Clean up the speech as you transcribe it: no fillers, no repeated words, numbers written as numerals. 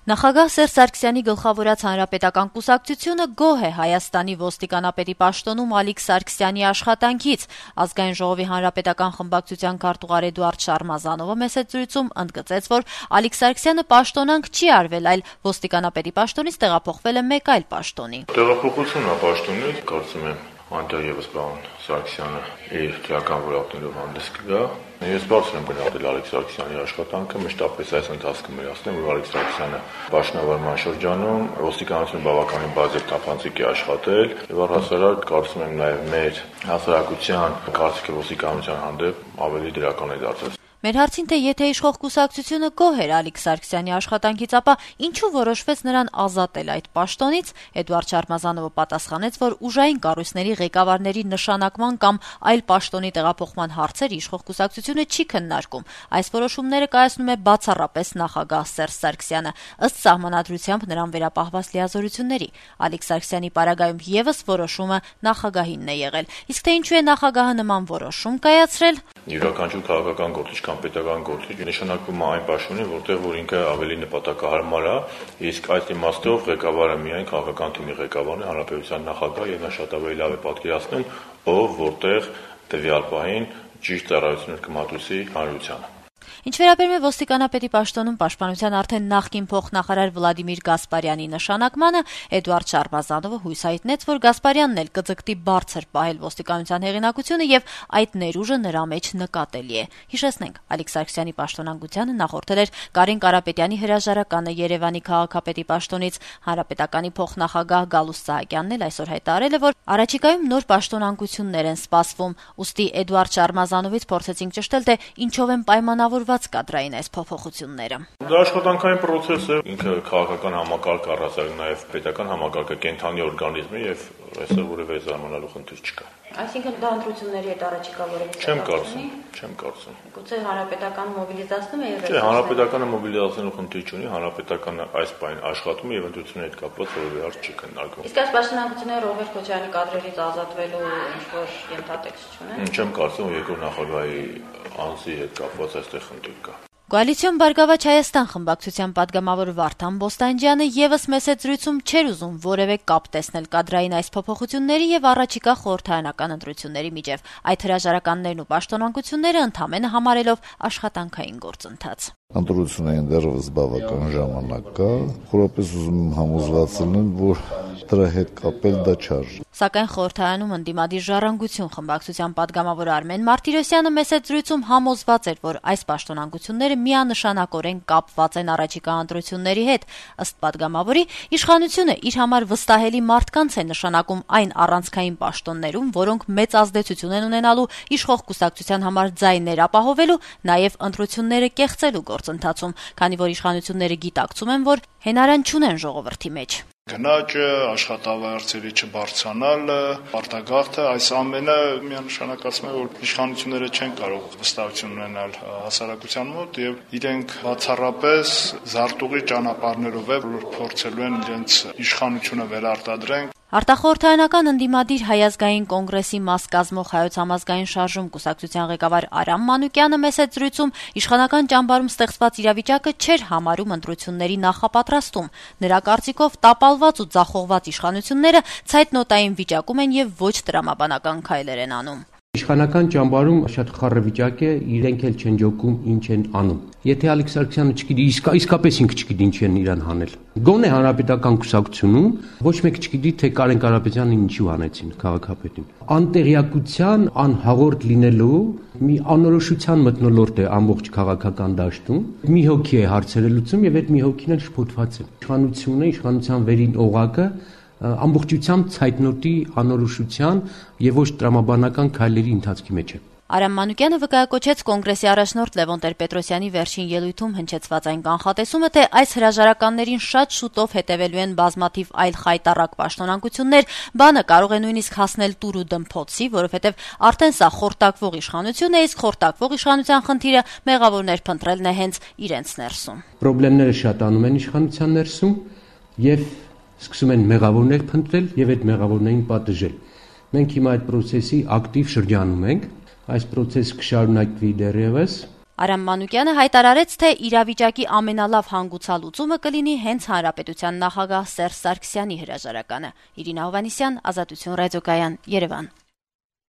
Նախագահ Սերժ Սարգսյանի գլխավորած Հանրապետական կուսակցությունը գոհ է Հայաստանի ոստիկանապետի պաշտոնում Ալիկ Սարգսյանի աշխատանքից։ Ազգային ժողովի հանրապետական խմբակցության քարտուղար Էդուարդ Շարմազանովը մեսեջերում ընդգծեց, որ Ալիկ Սարգսյանը պաշտոնանկ չի արվել, այլ ոստիկանապետի պաշտոնից տեղափոխվել է մեկ այլ պաշտոնի։ Տեղափոխությունն է պաշտոնից, կարծում եմ, այնտեղ եւս պարոն Սարգսյանը իր դրական որակներով հանդես կգա։ Ես բարձր եմ գնահատել Ալիկ Սարգսյանի աշխատանքը, մշտապես այս ընթացքում էր ասում, որ Ալիկ Սարգսյանը պաշտոնավարման շրջանում ոստիկանությունը բավականին բազեր թափանցիկ է աշխատել, եւ առհասարակ կարծում եմ նաեւ մեր հասարակության կարծիքը ոստիկանության հանդեպ ավելի դրական է դարձել։ Մեր հարցին, թե եթե իշխող կուսակցությունը գոհ էր Ալիկ Սարգսյանի աշխատանքից, ապա ինչու որոշվեց նրան ազատել այդ պաշտոնից, Էդուարդ Շարմազանովը պատասխանեց, որ ուժային կառույցների ղեկավարների նշանակման կամ այլ պաշտոնի տեղափոխման հարցեր իշխող կուսակցությունը չի քննարկում։ Այս որոշումները կայացնում է բացառապես նախագահ Սերժ Սարգսյանը, ըստ սահմանադրությամբ նրան վերապահված լիազորությունների։ Ալիկ Սարգսյանի պարագայում եւս որոշումը նախագահինն է եղել։ Իսկ թե ինչու է նախագահը նման որոշում կայացրել։ Յուրաքանչյուր քաղաքական գործիչ կամ պետական գործիչ նշանակում է այն պաշտոնին, որտեղ որ ինքը ավելի նպատակահարմար է, իսկ այդ իմաստով ղեկավարը միայն քաղաքական թիմի ղեկավարն է, հանրապետության նախագահ, եւ նա շատ ավելի լավ է պատկերացնում, ով որտեղ տվյալ պահին ճիշտ ծառայություններ կմատուցի հանրությանը։ Ինչ վերաբերում է ոստիկանապետի պաշտոնում պաշտպանության արդեն նախկին փոխնախարար Վլադիմիր Գասպարյանի նշանակմանը, Էդուարդ Շարմազանովը հույս հայտնեց, որ Գասպարյանն էլ կձգտի բարձր պահել ոստիկանության հեղինակությունը եւ այդ ներուժը նրա մեջ նկատելի է։ Հիշեցնենք, Ալիկ Սարգսյանի պաշտոնանկությանը նախորդել էր Կարեն Կարապետյանի հրաժարականը Երևանի քաղաքապետի պաշտոնից։ Հանրապետականի փոխնախագահ Գալուստ Սահակյանն էլ այսօր հայտարարել է, որ առաջիկայում նոր պաշտոնանկություններ են սպասվում։ Ուստի Էդուարդ Շարմազանովից փորձեցինք ճշտել, թե ինչով են պայմանավորված կադրային այս փոփոխությունները։ Դա աշխատանքային process է, ինքը քաղաքական համակարգ առասարակ նաև պետական համակարգը կենթանի օրգանիզմ է եւ այսօր որևէ զարմանալու խնդիր չկա։ Այսինքն դա ընտրությունների հետ առաջիկա որևէ Չեմ կարծում։ Գուցե հանրապետականը մոբիլիզացնում է եւ հանրապետականը մոբիլիզացնելու խնդիր չունի, հանրապետականը այս բան աշխատում է եւ ընտրությունների հետ կապված որևէ հարց չի քննարկվում։ Իսկ այս պաշտոնանկությունները Ռոբերտ Քոչարյանի կադրերից ազատվելու ինչ-որ ենթատեքստ չունեն։ Չեմ կարծում, որ երկրորդ նախագահի անձի հետ կապված այստեղ խնդիր կա։ Կոալիցիոն Բարգավաճ Հայաստան խմբակցության падգամավոր Վարդան Բոստանջյանը եւս մեսեջերում չէր ուզում որևէ կապ տեսնել կադրային այս փոփոխությունների եւ առաջիկա խորհրդարանական ընտրությունների միջեւ։ Այդ հրաժարականներն ու պաշտոնանկությունները ընդհանրապես համարելով աշխատանքային գործընթաց։ Ընտրություններին դեռևս բավական ժամանակ կա, խորապես ուզում եմ համոզված լինել, որ դրա հետ կապել դա չարժի։ Սակայն խորհրդարանում ընդդիմադիր ժառանգություն խմբակցության падգամավոր Արմեն Մարտիրոսյանը մեսեջերում համոզված էր, որ այս պաշտոնանկությունները միանշանակորեն կապված են առաջիկա ընտրությունների հետ։ Ըստ падգամավորի, իշխանությունը իր համար վստահելի մարդկանց է նշանակում այն առանցքային պաշտոններում, որոնք մեծ ազդեցություն են ունենալու իշխող կուսակցության համար ձայներ ապահովելու, նաև ընտրությունները կեղծելու գործընթացում, քանի որ իշխանությունները գիտակցում են, որ հենարան չունեն ժողովրդի մեջ։ Գնաճը, աշխատավարձերի չբարձրանալ, արտագաղթը, այս ամենը միանշանակացնում է, որ իշխանությունները չեն կարող վստահություն ունենալ հասարակության մոտ եւ իրենք բացառապես զարտուղի ճանապարհներով է, որ փորձելու են իրենց իշխանությունը վերարտադրեն։ Արտախորհրդարանական ընդդիմադիր Հայ ազգային կոնգրեսի մաս կազմող Հայոց համազգային շարժում կուսակցության ղեկավար Արամ Մանուկյանը մեսեջերում իշխանական ճամբարում ստեղծված իրավիճակը չէր համարում ընտրությունների նախապատրաստում։ Նրա կարծիքով տապալված ու ձախողված իշխանությունները ցայտնոտային վիճակում են եւ ոչ տրամաբանական քայլեր են անում։ Իշխանական ճամբարում շատ խառը վիճակ է, իրենք էլ չեն ջոկում ինչ են անում։ Եթե Ալիկ Սարգսյանը չգիտի, իսկապես ինքը չգիտի ինչ են իրան հանել։ Գոնե հանրապետական կուսակցությունում ոչ մեկ չգիտի, թե Կարեն Կարապետյանին ինչու հանեցին քաղաքապետին։ Անտեղյակության, անհաղորդ լինելու մի անորոշության մթնոլորտ է ամբողջ քաղաքական դաշտում։ Մի հոգի է հարցերը լուծում եւ այդ մի հոգին էլ շփոթված է։ Իշխանությունը, իշխանության վերին օղակը ամբողջությամբ ցայտնոտի անորոշության եւ ոչ տրամաբանական քայլերի ընթացքի մեջ է։ Արամ Մանուկյանը վկայակոչեց կոնգրեսի առաջնորդ Լևոն Տեր-Պետրոսյանի վերջին ելույթում հնչեցված այն կանխատեսումը, թե այս հրաժարականներին շատ շուտով հետևելու են բազմաթիվ այլ խայտառակ պաշտոնանկություններ, բանը կարող է նույնիսկ հասնել տուր ու դմփոցի, որովհետև արդեն սա խորտակվող իշխանություն է, իսկ խորտակվող իշխանության խնդիրը մեղավորներ փնտրելն է հենց իրենց ներսում։ Պրոբլեմները շատանում են իշխանության ներսում եւ սկսում են մեղավորներ փնտրել եւ այդ մեղավորներին պատժել։ Մենք հիմա այդ process-ի ակտիվ շրջանում ենք, այս process կշարունակվի դեռևս Արամ Մանուկյանը հայտարարեց, թե իրավիճակի ամենալավ հանգուցալուծումը կլինի հենց Հանրապետության նախագահ Սերժ Սարգսյանի հրաժարականը։ Իրինա Հովհաննիսյան, Ազատություն ռադիոկայան, Երևան։